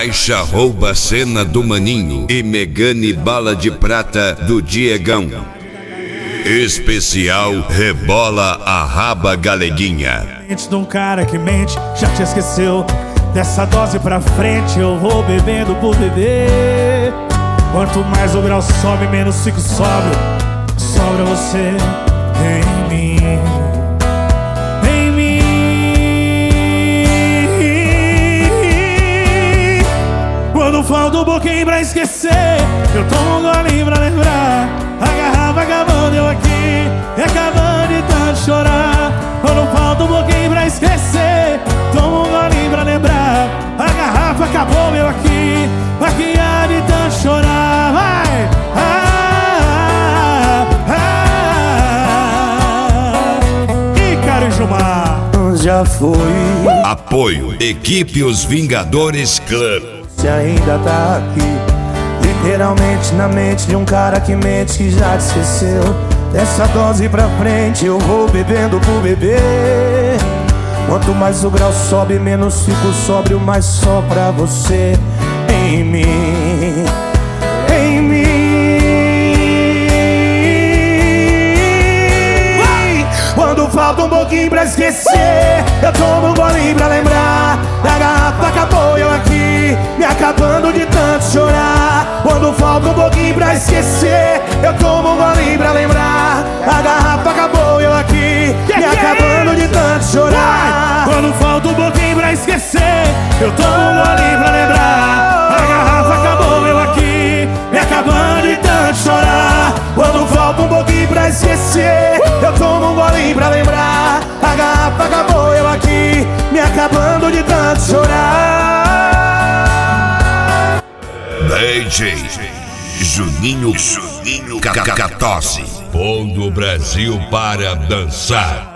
Caixa rouba a cena do Maninho e Megane bala de prata do Diegão. Especial Rebola a Raba Galeguinha. Mente de um cara que mente, já te esqueceu. Dessa dose pra frente eu vou bebendo por beber. Quanto mais o grau sobe, menos fico sóbrio. Sobra você em mim. Em mim. Quando falta um pouquinho pra esquecer, eu tomo um golinho pra lembrar. A garrafa acabando, eu aqui, e acabando de tanto chorar. Quando falta um pouquinho pra esquecer, tomo um golinho pra lembrar. A garrafa acabou, eu aqui há de tanto chorar. Vai! Ícaro e Gilmar. Já foi. Apoio Equipe Os Vingadores Club. Se ainda tá aqui, literalmente na mente de um cara que mente, que já te esqueceu. Dessa dose pra frente eu vou bebendo por beber. Quanto mais o grau sobe, menos fico sóbrio, mais só pra você em mim. Em mim. Quando falta um pouquinho pra esquecer, eu tomo um golinho pra lembrar. A garrafa acabou, eu aqui, me acabando de tanto chorar. Quando falta um pouquinho pra esquecer, eu tomo um golinho pra lembrar. A garrafa acabou, eu aqui, me acabando de tanto chorar. Quando falta um pouquinho pra esquecer, eu tomo um golinho pra lembrar. A garrafa acabou, eu aqui, me acabando de tanto chorar. Quando falta um pouquinho pra esquecer, eu tomo um golinho pra lembrar. A garrafa acabou, eu aqui, me acabando de tanto chorar. DJ Juninho Cacatosse, pondo o Brasil para dançar.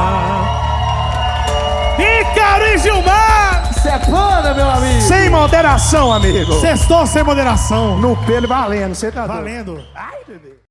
Ícaro e Gilmar. Cê é foda, meu amigo. Sem moderação, amigo. Sextou sem moderação. No pelo valendo, cê tá doido. Valendo. Ai, bebê.